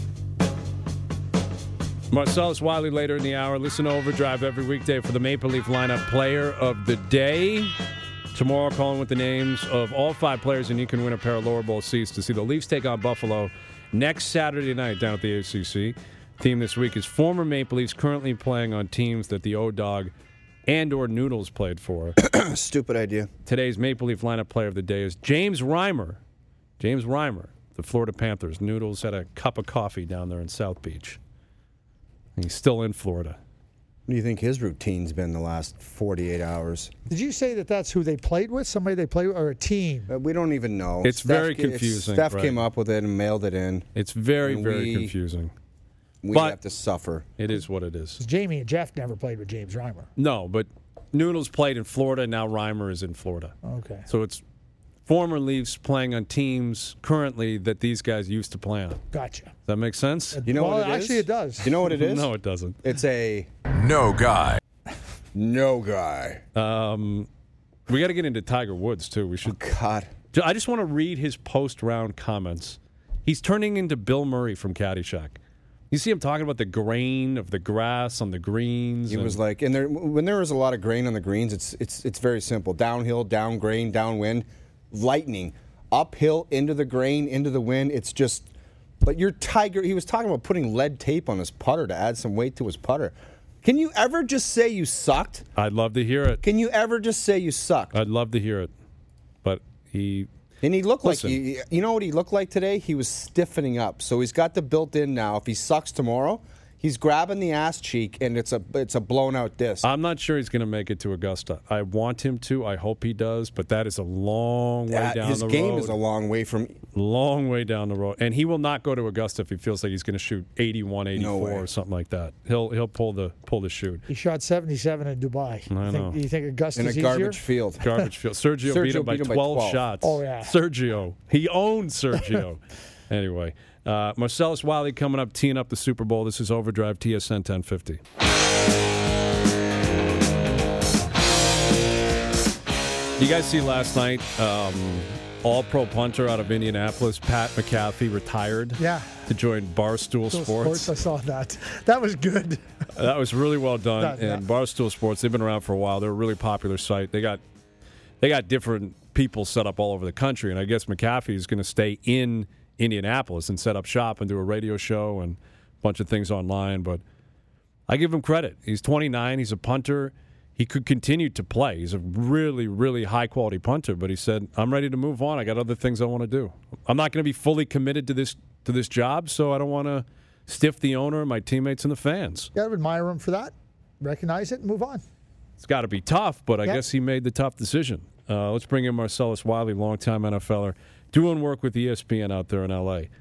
S4: Marcellus Wiley later in the hour. Listen to Overdrive every weekday for the Maple Leaf lineup player of the day. Tomorrow, calling with the names of all five players, and you can win a pair of lower bowl seats to see the Leafs take on Buffalo next Saturday night down at the A C C. Team this week is former Maple Leafs currently playing on teams that the O-Dog and or Noodles played for.
S8: Stupid idea.
S4: Today's Maple Leaf lineup player of the day is James Reimer. James Reimer, the Florida Panthers. Noodles had a cup of coffee down there in South Beach. He's still in Florida.
S8: What do you think his routine's been the last forty-eight hours?
S7: Did you say that that's who they played with? Somebody they played with, or a team?
S8: Uh, we don't even know.
S4: It's very
S8: ca-
S4: confusing,
S8: Steph
S4: right.
S8: came up with it and mailed it in.
S4: It's very,
S8: And
S4: very
S8: we-
S4: confusing.
S8: We
S4: But-
S8: have to suffer.
S4: It is what it is.
S7: Jamie and Jeff never played with James Reimer.
S4: No, but Noodles played in Florida. Now Reimer is in Florida.
S7: Okay.
S4: So it's former Leafs playing on teams currently that these guys used to play on. Does
S7: Gotcha.
S4: that make sense?
S8: You know
S7: Well,
S8: what it is?
S7: actually, it does.
S8: You know what it is?
S4: No, it doesn't.
S8: It's a
S9: No guy.
S8: no guy.
S4: Um, we got to get into Tiger Woods, too. We should.
S8: God.
S4: I just want to read his post-round comments. He's turning into Bill Murray from Caddyshack. You see him talking about the grain of the grass on the greens.
S8: It
S4: and-
S8: was like, and there when there was a lot of grain on the greens, it's it's it's very simple: downhill, down grain, downwind, lightning, uphill into the grain, into the wind. It's just, but your Tiger. He was talking about putting lead tape on his putter to add some weight to his putter. Can you ever just say you sucked?
S4: I'd love to hear it.
S8: Can you ever just say you sucked?
S4: I'd love to hear it. But he.
S8: And he looked
S4: Listen.
S8: like, he, you know what he looked like today? He was stiffening up. So he's got the built-in now. If he sucks tomorrow, he's grabbing the ass cheek, and it's a it's a blown-out disc.
S4: I'm not sure he's going to make it to Augusta. I want him to. I hope he does. But that is a long way
S8: That-
S4: down
S8: his
S4: the
S8: game
S4: road.
S8: is a long way from.
S4: long way down the road. And he will not go to Augusta if he feels like he's going to shoot eighty-one, eighty-four
S8: way.
S4: or something like that. He'll he'll pull the pull the shoot.
S7: He shot seventy-seven in Dubai.
S4: I
S7: You think,
S4: know.
S7: you think Augusta's
S8: In a
S7: easier?
S8: garbage field.
S4: Garbage field. Sergio,
S8: Sergio
S4: beat him by
S8: beat him by
S4: twelve,
S8: twelve.
S4: shots.
S7: Oh, yeah.
S4: Sergio. He owns Sergio. Anyway, uh, Marcellus Wiley coming up, teeing up the Super Bowl. This is Overdrive T S N ten fifty. You guys see last night, um, all-pro punter out of Indianapolis, Pat McAfee, retired
S7: Yeah.
S4: to join Barstool
S7: Those
S4: Sports.
S7: I saw that. That was good.
S4: That was really well done.
S7: That-
S4: and
S7: yeah.
S4: Barstool Sports, they've been around for a while. They're a really popular site. They got they got different people set up all over the country, and I guess McAfee is going to stay in Indianapolis and set up shop and do a radio show and a bunch of things online. But I give him credit. He's twenty-nine. He's a punter. He could continue to play. He's a really, really high-quality punter, but he said, I'm ready to move on. I got other things I want to do. I'm not going to be fully committed to this to this job, so I don't want to stiff the owner, my teammates, and the fans.
S7: You got to admire him for that. Recognize it and move on.
S4: It's got to be tough, but I
S7: Yep.
S4: guess he made the tough decision. Uh, let's bring in Marcellus Wiley, longtime NFLer, doing work with E S P N out there in L A.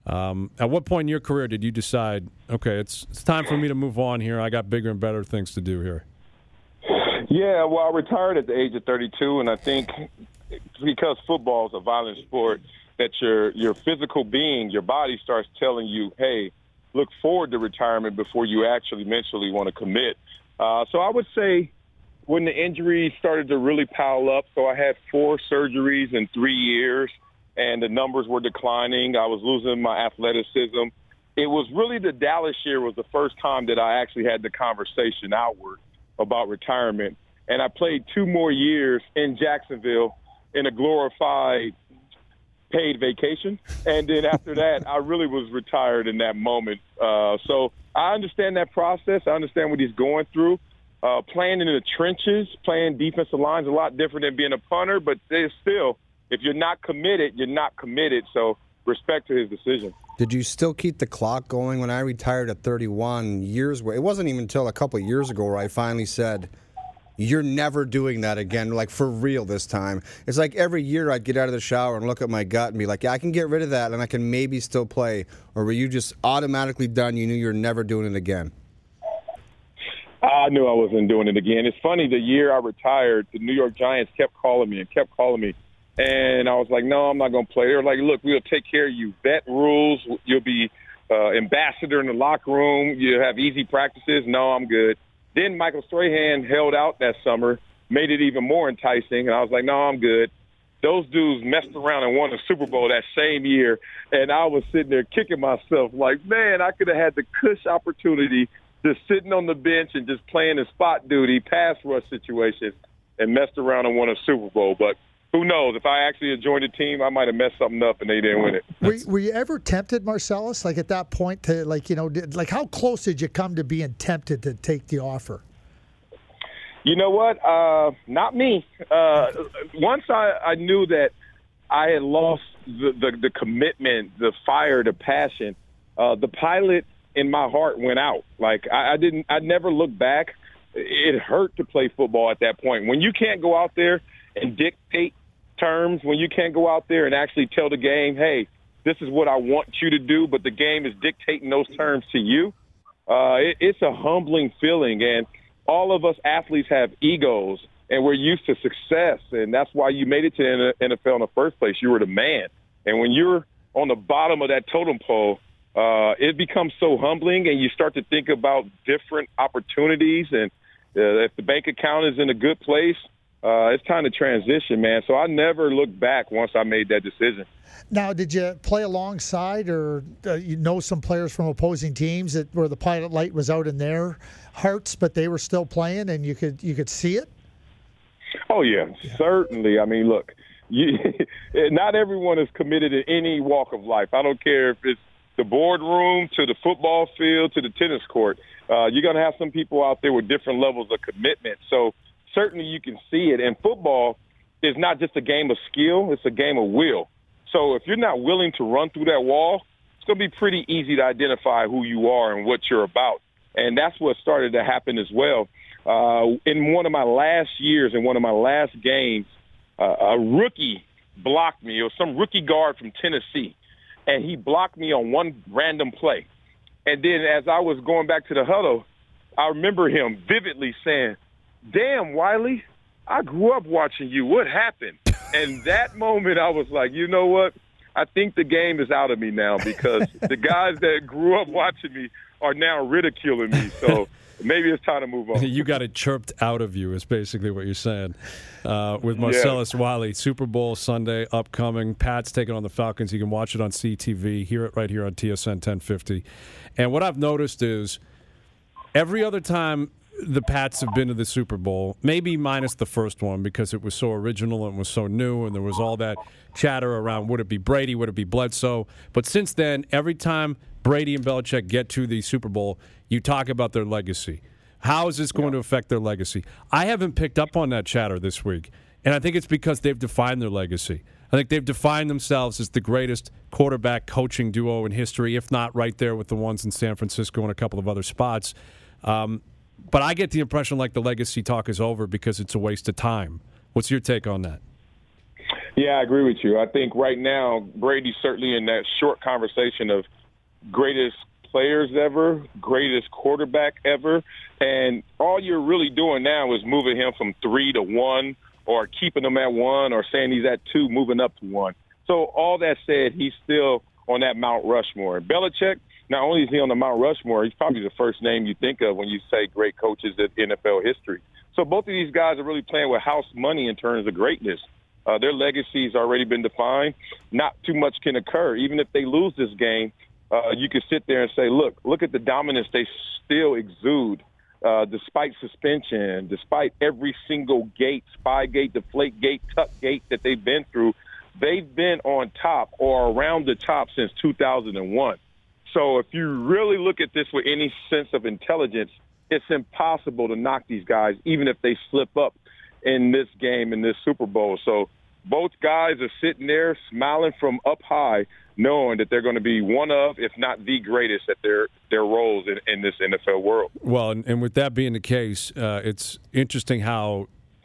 S4: Um, at what point in your career did you decide, okay, it's it's time for me to move on here. I got bigger and better things to do here?
S9: Yeah, well, I retired at the age of thirty-two, and I think because football is a violent sport, that your your physical being, your body starts telling you, hey, look forward to retirement before you actually mentally want to commit. Uh, so I would say when the injuries started to really pile up, so I had four surgeries in three years, and the numbers were declining. I was losing my athleticism. It was really the Dallas year was the first time that I actually had the conversation outward about retirement. And I played two more years in Jacksonville in a glorified paid vacation. And then after that, I really was retired in that moment. Uh, so I understand that process. I understand what he's going through. Uh, playing in the trenches, playing defensive line is a lot different than being a punter, but there's still, if you're not committed, you're not committed. So respect to his decision.
S8: Did you still keep the clock going? When I retired at thirty-one years ago, it wasn't even until a couple of years ago where I finally said, you're never doing that again, like for real this time. It's like every year I'd get out of the shower and look at my gut and be like, yeah, I can get rid of that and I can maybe still play. Or were you just automatically done? You knew you were never doing it again?
S9: I knew I wasn't doing it again. It's funny, the year I retired, the New York Giants kept calling me and kept calling me. And I was like, no, I'm not going to play. They were like, look, we'll take care of you. Vet rules. You'll be uh, ambassador in the locker room. You'll have easy practices. No, I'm good. Then Michael Strahan held out that summer, made it even more enticing. And I was like, no, I'm good. Those dudes messed around and won the Super Bowl that same year. And I was sitting there kicking myself like, man, I could have had the cush opportunity just sitting on the bench and just playing in spot duty, pass rush situations, and messed around and won a Super Bowl. But who knows? If I actually had joined the team, I might have messed something up and they didn't win it.
S7: Were, were you ever tempted, Marcellus, like at that point to, like, you know, did, like how close did you come to being tempted to take the offer?
S9: You know what? Uh, not me. Uh, once I, I knew that I had lost the, the, the commitment, the fire, the passion, uh, the pilot in my heart went out. Like I, I didn't, I never looked back. It hurt to play football at that point. When you can't go out there and dictate terms, when you can't go out there and actually tell the game, hey, this is what I want you to do, but the game is dictating those terms to you, uh, it, it's a humbling feeling. And all of us athletes have egos, and we're used to success, and that's why you made it to the N F L in the first place. You were the man. And when you're on the bottom of that totem pole, uh, it becomes so humbling, and you start to think about different opportunities, and uh, if the bank account is in a good place, Uh, it's time to transition, man. So I never looked back once I made that decision.
S7: Now, did you play alongside or uh, you know some players from opposing teams that where the pilot light was out in their hearts, but they were still playing and you could you could see it?
S9: Oh, yeah, yeah. Certainly. I mean, look, you, not everyone is committed in any walk of life. I don't care if it's the boardroom to the football field to the tennis court. Uh, you're going to have some people out there with different levels of commitment. So certainly you can see it. And football is not just a game of skill, it's a game of will. So if you're not willing to run through that wall, it's going to be pretty easy to identify who you are and what you're about. And that's what started to happen as well. Uh, in one of my last years, in one of my last games, uh, a rookie blocked me. It was some rookie guard from Tennessee, and he blocked me on one random play. And then as I was going back to the huddle, I remember him vividly saying, damn, Wiley, I grew up watching you. What happened? And that moment I was like, you know what? I think the game is out of me now because the guys that grew up watching me are now ridiculing me. So maybe it's time to move on.
S4: You got it chirped out of you is basically what you're saying. Uh, with Marcellus yeah. Wiley, Super Bowl Sunday upcoming. Pat's taking on the Falcons. You can watch it on C T V, hear it right here on T S N ten fifty. And what I've noticed is every other time the Pats have been to the Super Bowl, maybe minus the first one because it was so original and was so new and there was all that chatter around would it be Brady, would it be Bledsoe. But since then, every time Brady and Belichick get to the Super Bowl, you talk about their legacy. How is this going yeah. to affect their legacy? I haven't picked up on that chatter this week, and I think it's because they've defined their legacy. I think they've defined themselves as the greatest quarterback coaching duo in history, if not right there with the ones in San Francisco and a couple of other spots. Um, But I get the impression like the legacy talk is over because it's a waste of time. What's your take on that?
S9: Yeah, I agree with you. I think right now Brady's certainly in that short conversation of greatest players ever, greatest quarterback ever, and all you're really doing now is moving him from three to one or keeping him at one or saying he's at two, moving up to one. So all that said, he's still on that Mount Rushmore. Belichick, not only is he on the Mount Rushmore, he's probably the first name you think of when you say great coaches in N F L history. So both of these guys are really playing with house money in terms of greatness. Uh, their legacy's already been defined. Not too much can occur. Even if they lose this game, uh, you could sit there and say, look, look at the dominance they still exude, uh, despite suspension, despite every single gate, spy gate, deflate gate, tuck gate that they've been through. They've been on top or around the top since two thousand one. So if you really look at this with any sense of intelligence, it's impossible to knock these guys, even if they slip up in this game, in this Super Bowl. So both guys are sitting there smiling from up high, knowing that they're going to be one of, if not the greatest at their, their roles in, in this N F L world.
S4: Well, and, and with that being the case, uh, it's interesting how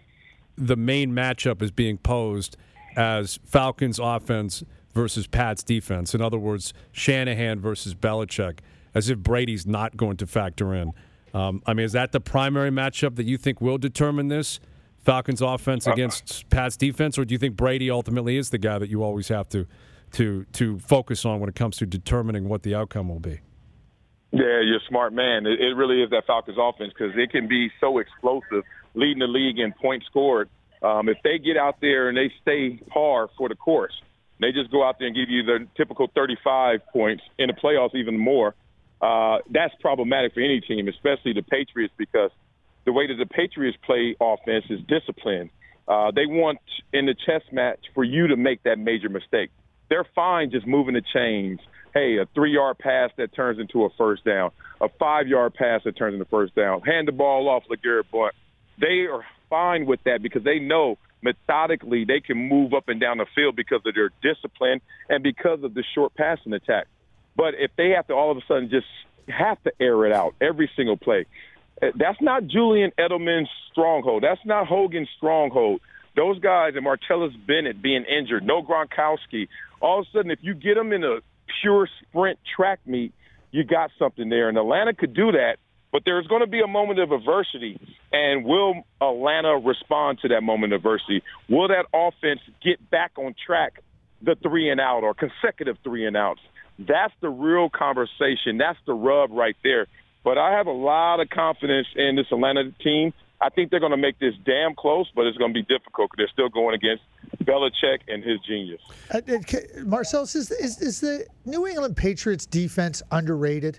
S4: the main matchup is being posed as Falcons offense versus Pats defense. In other words, Shanahan versus Belichick, as if Brady's not going to factor in. Um, I mean, is that the primary matchup that you think will determine this? Falcons offense against Pats defense, or do you think Brady ultimately is the guy that you always have to to to focus on when it comes to determining what the outcome will be?
S9: Yeah, you're a smart man. It, it really is that Falcons offense because it can be so explosive, leading the league in points scored. Um, if they get out there and they stay par for the course, they just go out there and give you the typical thirty-five points in the playoffs, even more. Uh, that's problematic for any team, especially the Patriots, because the way that the Patriots play offense is disciplined. Uh, they want, in the chess match, for you to make that major mistake. They're fine just moving the chains. Hey, a three-yard pass that turns into a first down, a five-yard pass that turns into a first down, hand the ball off LeGarrette Blount. They are fine with that because they know methodically they can move up and down the field because of their discipline and because of the short passing attack. But if they have to all of a sudden just have to air it out every single play, that's not Julian Edelman's stronghold. That's not Hogan's stronghold. Those guys and Martellus Bennett being injured, no Gronkowski. All of a sudden, if you get them in a pure sprint track meet, you got something there. And Atlanta could do that, but there's going to be a moment of adversity. And will Atlanta respond to that moment of adversity? Will that offense get back on track, the three and out or consecutive three and outs? That's the real conversation. That's the rub right there. But I have a lot of confidence in this Atlanta team. I think they're going to make this damn close, but it's going to be difficult because they're still going against Belichick and his genius.
S7: Uh, Marcel, is, is, is the New England Patriots defense underrated?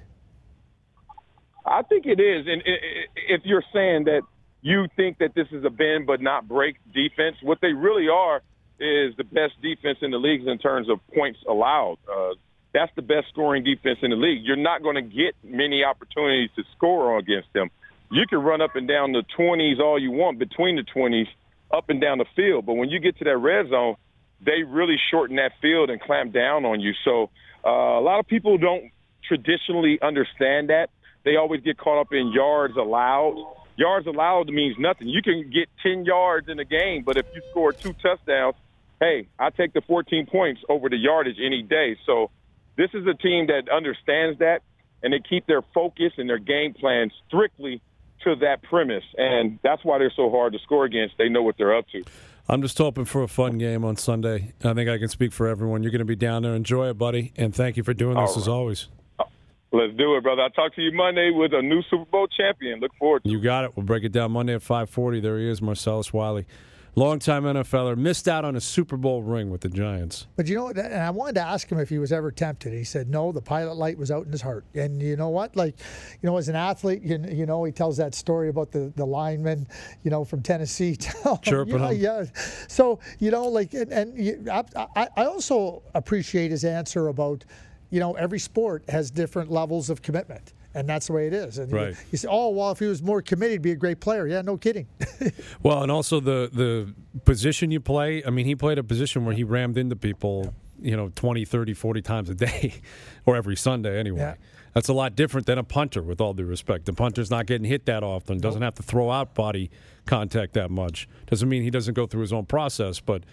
S9: I think it is. And if you're saying that you think that this is a bend but not break defense, what they really are is the best defense in the league in terms of points allowed. Uh, That's the best scoring defense in the league. You're not going to get many opportunities to score against them. You can run up and down the twenties all you want, between the twenties, up and down the field. But when you get to that red zone, they really shorten that field and clamp down on you. So uh, a lot of people don't traditionally understand that. They always get caught up in yards allowed. Yards allowed means nothing. You can get ten yards in a game, but if you score two touchdowns, hey, I take the fourteen points over the yardage any day. So this is a team that understands that, and they keep their focus and their game plan strictly to that premise. And that's why they're so hard to score against. They know what they're up to.
S4: I'm just hoping for a fun game on Sunday. I think I can speak for everyone. You're going to be down there. Enjoy it, buddy, and thank you for doing this, right, as always.
S9: Let's do it, brother. I'll talk to you Monday with a new Super Bowl champion. Look forward to it.
S4: You got it. We'll break it down Monday at five forty. There he is, Marcellus Wiley. Longtime N F L er, missed out on a Super Bowl ring with the Giants.
S7: But you know what? And I wanted to ask him if he was ever tempted. He said no. The pilot light was out in his heart. And you know what? Like, you know, as an athlete, you, you know, he tells that story about the, the lineman, you know, from Tennessee.
S4: Chirping
S7: yeah,
S4: him.
S7: yeah. So you know, like, and, and you, I, I also appreciate his answer about, you know, every sport has different levels of commitment. And that's the way it is. And
S4: right.
S7: you, you say, oh, well, if he was more committed, he'd be a great player. Yeah, no kidding.
S4: Well, and also the the position you play. I mean, he played a position where he rammed into people, you know, twenty, thirty, forty times a day or every Sunday anyway.
S7: Yeah.
S4: That's a lot different than a punter, with all due respect. The punter's not getting hit that often, doesn't nope. have to throw out body contact that much. Doesn't mean he doesn't go through his own process, but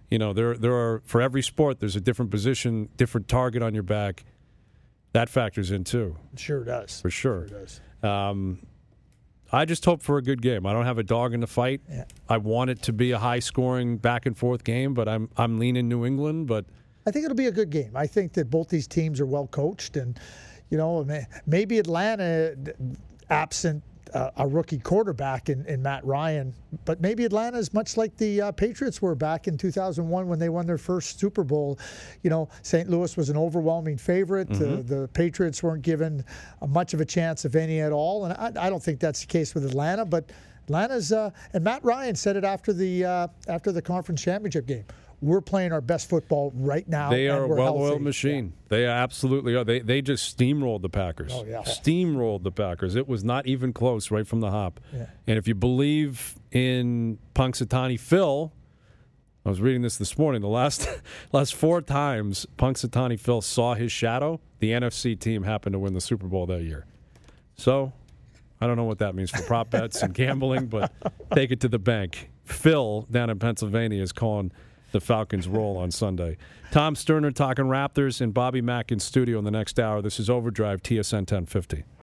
S4: You know, there there are for every sport, there's a different position, different target on your back. That factors in too.
S7: It sure does.
S4: For sure.
S7: Sure does.
S4: Um, I just hope for a good game. I don't have a dog in the fight.
S7: Yeah.
S4: I want it to be a high-scoring, back-and-forth game, but I'm I'm leaning New England. But
S7: I think it'll be a good game. I think that both these teams are well coached, and you know, maybe Atlanta, absent uh, a rookie quarterback in, in Matt Ryan, but maybe Atlanta is much like the uh, Patriots were back in two thousand one when they won their first Super Bowl. You know, Saint Louis was an overwhelming favorite.
S4: Mm-hmm.
S7: Uh, the Patriots weren't given uh, much of a chance, if any at all, and I, I don't think that's the case with Atlanta. But Atlanta's uh, and Matt Ryan said it after the uh, after the conference championship game. We're playing our best football right now.
S4: They are
S7: and
S4: a
S7: we're
S4: well-oiled
S7: healthy.
S4: machine.
S7: Yeah.
S4: They absolutely are. They they just steamrolled the Packers.
S7: Oh, yeah.
S4: Steamrolled the Packers. It was not even close right from the hop.
S7: Yeah.
S4: And if you believe in Punxsutawney Phil, I was reading this this morning. The last last four times Punxsutawney Phil saw his shadow, the N F C team happened to win the Super Bowl that year. So I don't know what that means for prop bets and gambling, but take it to the bank. Phil down in Pennsylvania is calling the Falcons roll on Sunday. Tom Sterner talking Raptors and Bobby Mack in studio in the next hour. This is Overdrive, T S N ten fifty.